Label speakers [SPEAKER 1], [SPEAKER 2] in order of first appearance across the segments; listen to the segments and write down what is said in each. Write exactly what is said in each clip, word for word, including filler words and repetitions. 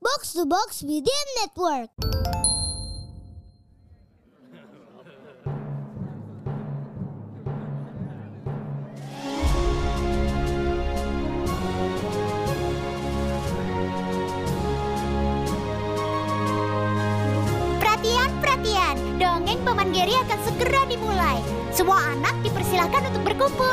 [SPEAKER 1] Box to Box Media Network.
[SPEAKER 2] Perhatian, dongeng Paman Geri akan segera dimulai. Semua anak dipersilakan untuk berkumpul.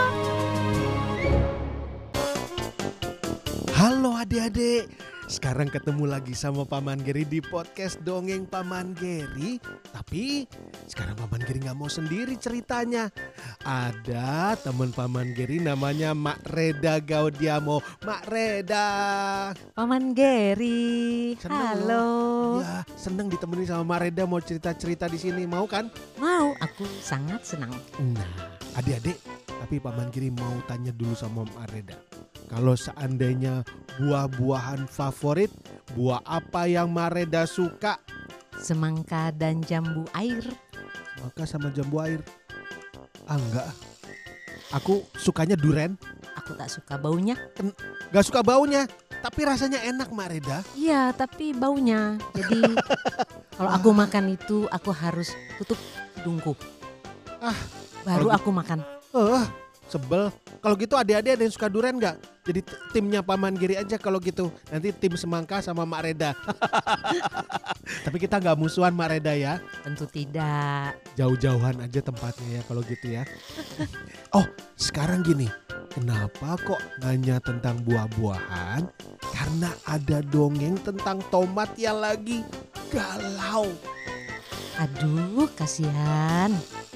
[SPEAKER 3] Halo adik-adik, sekarang ketemu lagi sama Paman Geri di podcast Dongeng Paman Geri. Tapi sekarang Paman Geri gak mau sendiri ceritanya. Ada teman Paman Geri namanya Mak Reda Gaudiamo. Mak Reda.
[SPEAKER 4] Paman Geri,
[SPEAKER 3] Seneng
[SPEAKER 4] halo.
[SPEAKER 3] loh. Ya, seneng ditemani sama Mak Reda mau cerita-cerita di sini. Mau kan?
[SPEAKER 4] Mau, aku sangat senang.
[SPEAKER 3] Nah, adik-adik, tapi Paman Geri mau tanya dulu sama Mak Reda. Kalau seandainya buah-buahan favorit, buah apa yang Mak Reda suka?
[SPEAKER 4] Semangka dan jambu air.
[SPEAKER 3] Semangka sama jambu air. Ah enggak, aku sukanya duren.
[SPEAKER 4] Aku tak suka baunya.
[SPEAKER 3] Gak suka baunya, tapi rasanya enak Mak Reda.
[SPEAKER 4] Iya, tapi baunya. Jadi kalau aku makan itu aku harus tutup hidungku.
[SPEAKER 3] Ah,
[SPEAKER 4] baru
[SPEAKER 3] kalau
[SPEAKER 4] aku makan.
[SPEAKER 3] Eh, sebel. Kalau gitu adik-adik ada yang suka duren gak? Jadi t- timnya Paman Geri aja kalau gitu. Nanti tim semangka sama Mak Reda. Tapi kita gak musuhan Mak Reda ya.
[SPEAKER 4] Tentu tidak.
[SPEAKER 3] Jauh-jauhan aja tempatnya ya kalau gitu ya. Oh, sekarang gini. Kenapa kok nanya tentang buah-buahan? Karena ada dongeng tentang tomat yang lagi galau.
[SPEAKER 4] Aduh, kasihan.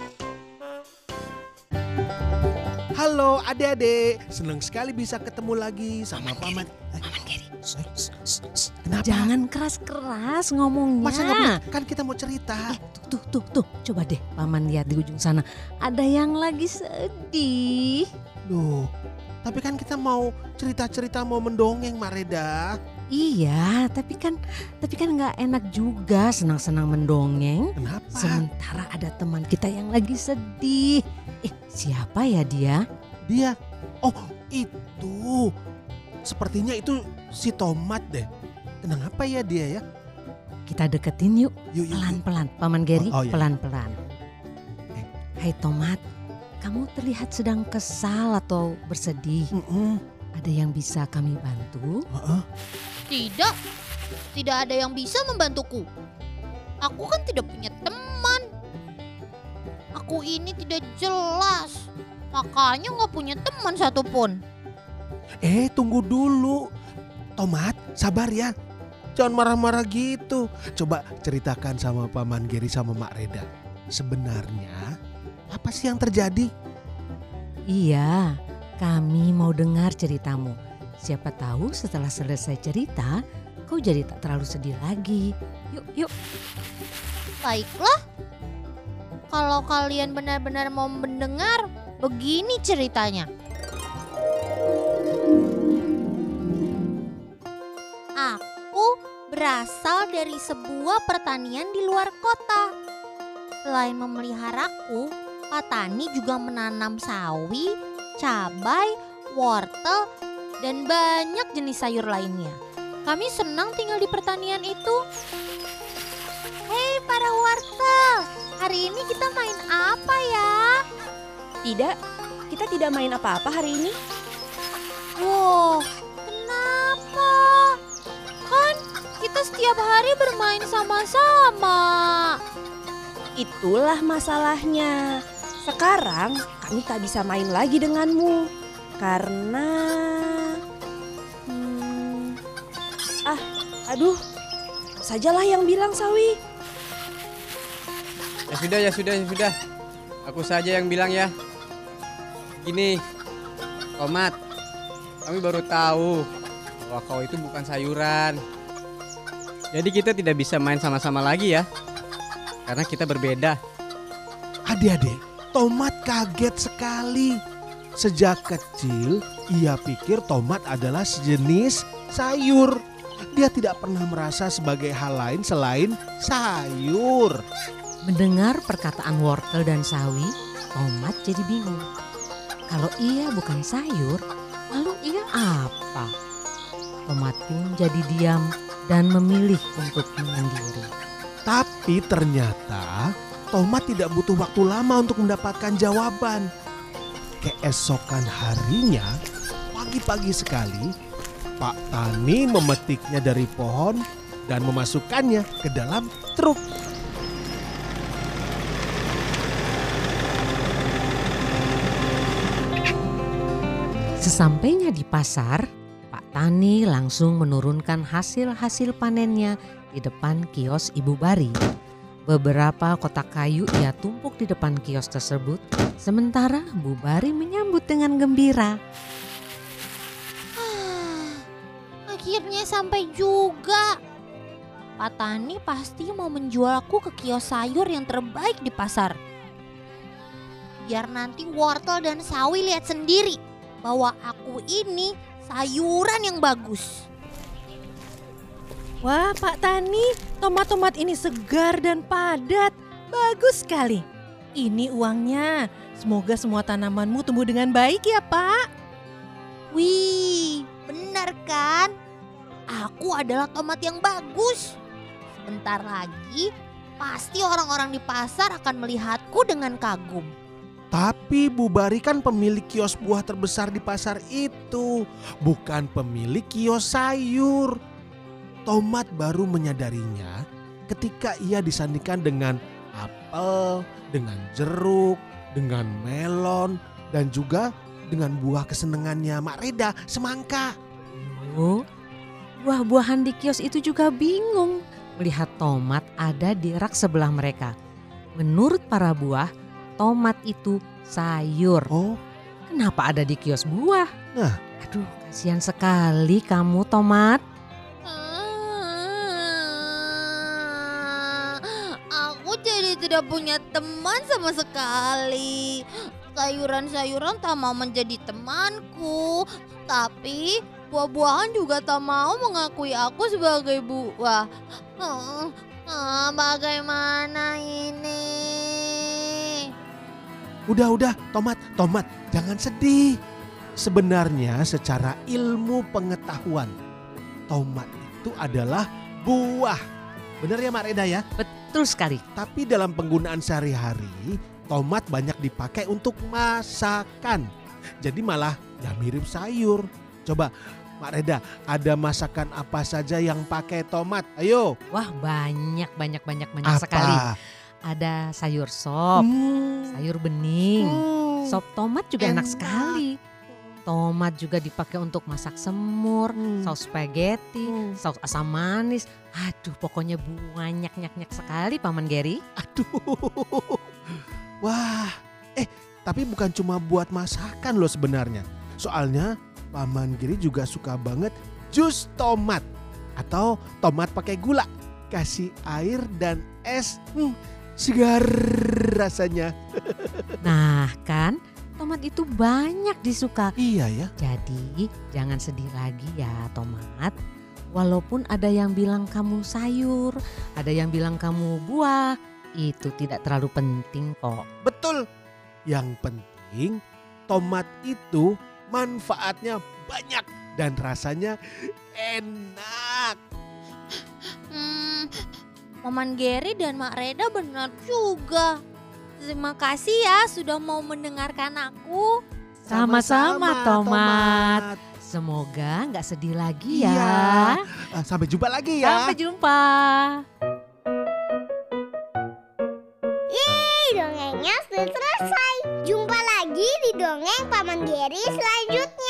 [SPEAKER 3] Halo adik-adik, senang sekali bisa ketemu lagi sama Paman.
[SPEAKER 4] Paman Geri.
[SPEAKER 3] Kenapa?
[SPEAKER 4] Jangan keras-keras ngomongnya.
[SPEAKER 3] Masa nggak boleh? Kan kita mau cerita.
[SPEAKER 4] Eh, tuh, tuh, tuh, tuh. Coba deh Paman lihat di ujung sana. Ada yang lagi sedih.
[SPEAKER 3] Loh, tapi kan kita mau cerita-cerita, mau mendongeng Mak Reda.
[SPEAKER 4] Iya, tapi kan tapi kan nggak enak juga senang-senang mendongeng.
[SPEAKER 3] Kenapa?
[SPEAKER 4] Sementara ada teman kita yang lagi sedih. Eh, siapa ya dia?
[SPEAKER 3] Dia, oh itu, sepertinya itu si Tomat deh. Kenapa ya dia ya?
[SPEAKER 4] Kita deketin yuk,
[SPEAKER 3] Yuk, yuk, yuk.
[SPEAKER 4] pelan-pelan. Paman Geri,
[SPEAKER 3] Oh, oh, iya.
[SPEAKER 4] pelan-pelan.
[SPEAKER 3] Eh.
[SPEAKER 4] Hai Tomat, kamu terlihat sedang kesal atau bersedih.
[SPEAKER 3] Mm-mm.
[SPEAKER 4] Ada yang bisa kami bantu?
[SPEAKER 3] Uh-uh.
[SPEAKER 2] Tidak, tidak ada yang bisa membantuku. Aku kan tidak punya teman. Aku ini tidak jelas, makanya gak punya teman satupun.
[SPEAKER 3] Eh tunggu dulu, Tomat sabar ya. Jangan marah-marah gitu. Coba ceritakan sama Paman Geri sama Mak Reda. Sebenarnya apa sih yang terjadi?
[SPEAKER 4] Iya, kami mau dengar ceritamu. Siapa tahu setelah selesai cerita, kau jadi tak terlalu sedih lagi. Yuk, yuk.
[SPEAKER 2] Baiklah, kalau kalian benar-benar mau mendengar, begini ceritanya. Aku berasal dari sebuah pertanian di luar kota. Selain memeliharaku, petani juga menanam sawi, cabai, wortel, dan banyak jenis sayur lainnya. Kami senang tinggal di pertanian itu. Hei para wortel, hari ini kita main apa ya?
[SPEAKER 5] Tidak, kita tidak main apa-apa hari ini.
[SPEAKER 2] Wow, kenapa? Kan kita setiap hari bermain sama-sama.
[SPEAKER 5] Itulah masalahnya. Sekarang kami tak bisa main lagi denganmu. Karena... Hmm, ah, aduh. Sajalah yang bilang Sawi.
[SPEAKER 6] Ya sudah, ya sudah, ya sudah. Aku saja yang bilang ya. Gini, Tomat, kami baru tahu bahwa kau itu bukan sayuran. Jadi kita tidak bisa main sama-sama lagi ya. Karena kita berbeda.
[SPEAKER 3] Adik-adik, Tomat kaget sekali. Sejak kecil ia pikir tomat adalah sejenis sayur. Dia tidak pernah merasa sebagai hal lain selain sayur.
[SPEAKER 4] Mendengar perkataan wortel dan sawi, Tomat jadi bingung. Kalau ia bukan sayur, lalu ia apa? Tomat pun jadi diam dan memilih untuk menyendiri.
[SPEAKER 3] Tapi ternyata Tomat tidak butuh waktu lama untuk mendapatkan jawaban. Keesokan harinya, pagi-pagi sekali, Pak Tani memetiknya dari pohon dan memasukkannya ke dalam truk.
[SPEAKER 4] Sesampainya di pasar, Pak Tani langsung menurunkan hasil-hasil panennya di depan kios Ibu Bari. Beberapa kotak kayu ia tumpuk di depan kios tersebut, sementara Bu Bari menyambut dengan gembira.
[SPEAKER 2] Akhirnya sampai juga. Pak Tani pasti mau menjualku ke kios sayur yang terbaik di pasar. Biar nanti wortel dan sawi lihat sendiri bahwa aku ini sayuran yang bagus.
[SPEAKER 5] Wah, Pak Tani, tomat-tomat ini segar dan padat. Bagus sekali. Ini uangnya. Semoga semua tanamanmu tumbuh dengan baik ya, Pak.
[SPEAKER 2] Wih, benar kan? Aku adalah tomat yang bagus. Sebentar lagi pasti orang-orang di pasar akan melihatku dengan kagum.
[SPEAKER 3] Tapi Bu Bari kan pemilik kios buah terbesar di pasar itu, bukan pemilik kios sayur. Tomat baru menyadarinya ketika ia disandingkan dengan apel, dengan jeruk, dengan melon, dan juga dengan buah kesenangannya Mak Reda, semangka.
[SPEAKER 4] Oh, buah-buahan di kios itu juga bingung melihat tomat ada di rak sebelah mereka. Menurut para buah, tomat itu sayur.
[SPEAKER 3] Oh,
[SPEAKER 4] Kenapa ada di kios buah?
[SPEAKER 3] Nah.
[SPEAKER 4] Aduh, kasihan sekali kamu, Tomat.
[SPEAKER 2] Aku jadi tidak punya teman sama sekali. Sayuran-sayuran tak mau menjadi temanku. Tapi buah-buahan juga tak mau mengakui aku sebagai buah. Ah, ah, bagaimana ini?
[SPEAKER 3] Udah-udah, Tomat, Tomat, jangan sedih. Sebenarnya secara ilmu pengetahuan, tomat itu adalah buah. Benar ya Mak Reda ya?
[SPEAKER 4] Betul sekali.
[SPEAKER 3] Tapi dalam penggunaan sehari-hari, tomat banyak dipakai untuk masakan. Jadi malah ya mirip sayur. Coba Mak Reda, ada masakan apa saja yang pakai tomat? Ayo.
[SPEAKER 4] Wah, banyak, banyak, banyak, banyak
[SPEAKER 3] Apa?
[SPEAKER 4] sekali. Ada sayur sop,
[SPEAKER 3] Hmm.
[SPEAKER 4] sayur bening,
[SPEAKER 3] Hmm.
[SPEAKER 4] sop tomat juga enak,
[SPEAKER 3] Enak.
[SPEAKER 4] sekali. Tomat juga dipakai untuk masak semur,
[SPEAKER 3] Hmm.
[SPEAKER 4] saus spaghetti,
[SPEAKER 3] Hmm.
[SPEAKER 4] saus asam manis. Aduh, pokoknya banyak, nyak-nyak sekali Paman Geri.
[SPEAKER 3] Aduh. Wah, eh tapi bukan cuma buat masakan loh sebenarnya. Soalnya Paman Giri juga suka banget jus tomat atau tomat pakai gula. Kasih air dan es, hmm, segar rasanya.
[SPEAKER 4] Nah kan, tomat itu banyak disuka.
[SPEAKER 3] Iya ya.
[SPEAKER 4] Jadi jangan sedih lagi ya Tomat. Walaupun ada yang bilang kamu sayur, ada yang bilang kamu buah, itu tidak terlalu penting kok.
[SPEAKER 3] Betul. Yang penting tomat itu manfaatnya banyak dan rasanya enak.
[SPEAKER 2] Hmm, Paman Geri dan Mak Reda benar juga. Terima kasih ya sudah mau mendengarkan aku.
[SPEAKER 4] Sama-sama Tomat. Semoga nggak sedih lagi ya.
[SPEAKER 3] Iya. Ah, sampai jumpa lagi ya.
[SPEAKER 4] Sampai jumpa.
[SPEAKER 1] Yeay, dongengnya sudah selesai. Jumpa lagi di dongeng Paman Geri selanjutnya.